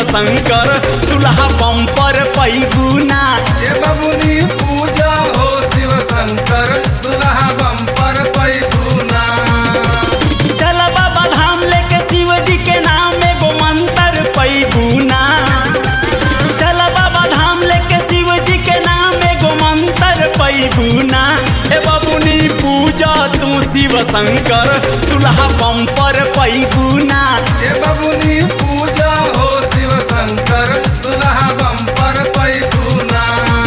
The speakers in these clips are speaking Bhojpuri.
शंकर दुल्हा बम्पर पैबुना। ये बबुनी पूजा हो शिव शंकर दुल्हा बम्पर पैबुना। चल बाबा धाम लेके शिव जी के नाम एगो मंत्र पैबुना। चल बाबा धाम लेके शिव जी के नाम एगो मंत्र पैबुना। ए बबुनी पूजा तू शिव शंकर दुल्हा बम्पर पैबुना। ये बबुनी पूजा हो शिव शंकर दुल्हा बम्पर पैबुना।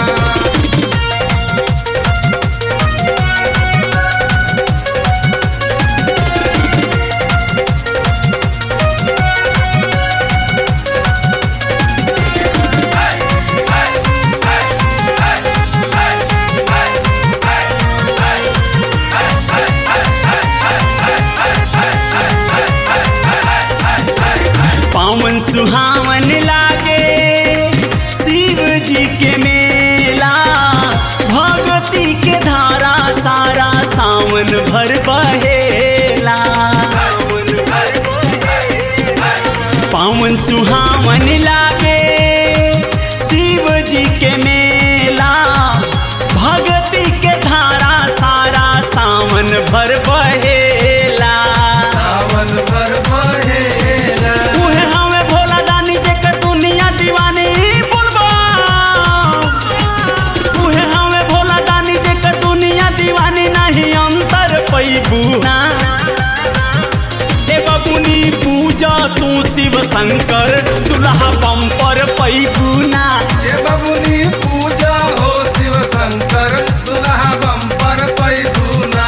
पावन सुहावन लागे शिव जी के मेला। भगती के धारा सारा सावन भर बहेला। पावन सुहावन लागे शिव जी के मेला। भगती के धारा सारा सावन भर बहेला। सावन भर बहेला। उहे हमें भोला दानी जेकर दुनिया दीवानी बोलबा। उहे हमें भोला दानी जेकर दुनिया दीवानी नहीं अंतर पैबुना। ए बबुनी पूजा तू शिव शंकर दुल्हा बम्पर पैबुना। ये बबुनी पूजा हो शिव शंकर दुल्हा बम्पर पैबुना।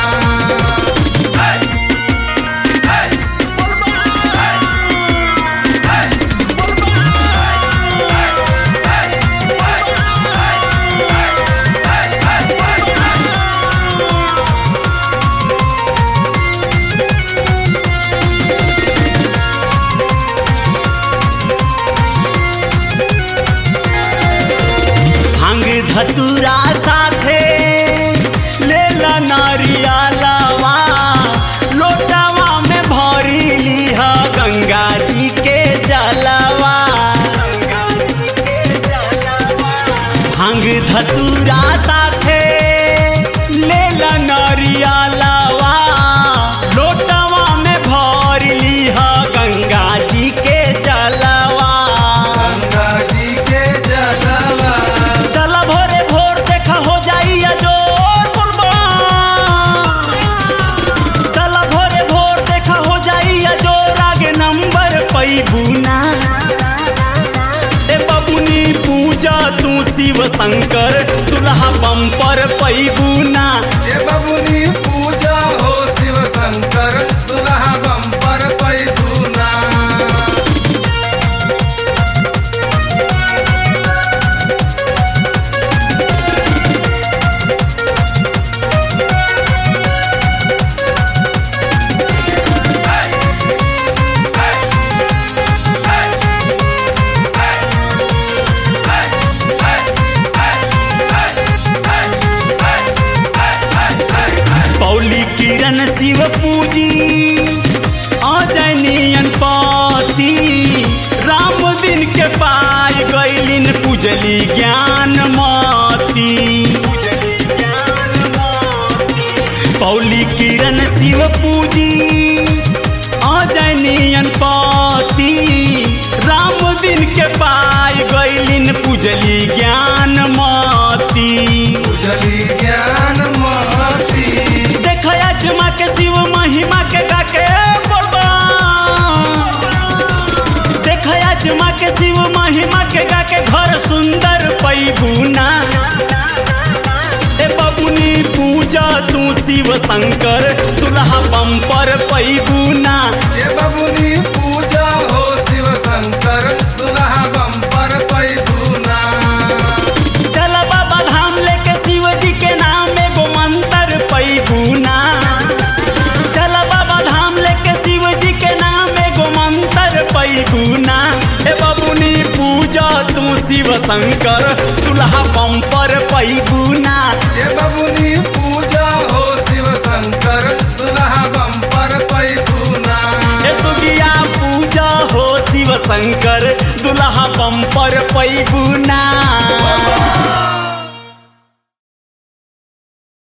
भांग धतूरा साथे लेला नारियलवा। लोटावा में भरी लीहा गंगा जी के जलवा। भांग धतूरा साथे लेला नारियलवा। लोटावा में भरी लीहा गंगा जी के जलवा। गंगा जी के जलवा। चल भोरे भोर देखा हो जाइया जोर बोलबा। चल भोरे भोर देखा हो जाइया जोर आगे नंबर पैबुना। ए बबुनी पूजा तू शिव शंकर दुल्हा बम्पर पैबुना। ये बबुनी पूजा हो शिव शंकर दुल्हा बम्पर पैबुना। पौली किरण शिव पूजी अजनियन पति। राम दिन के पाय गैलिन पूजली ज्ञान मती। पौली किरण शिव पूजी अजनियन पति। राम दिन के पाय गैलिन पूजली ज्ञान मती। उजली ज्ञान महती। देखया जमा के शिव महिमा के गाके बोलबा। देखया जमा के शिव महिमा के गाके घर सुंदर पैबुना। ए बबुनी पूजा तू शिव शंकर दुल्हा बम्पर पैबुना। ये बबुनी पूजा हो शिव शंकर दुल्हा बम्पर पैबुना। चल बाबा धाम लेके शिव जी के नाम एगो मंत्र पैबुना। चल बाबा धाम लेके शिव जी के नाम एगो मंत्र पैबुना। ए बबुनी पूजा तू शिव शंकर दुल्हा बम्पर पैबुना। ये बबुनी पूजा हो शिव शंकर दुल्हा बम्पर पैबुना। ए सुगिया पूजा हो शिव शंकर दुल्हा बम्पर पैबू ना।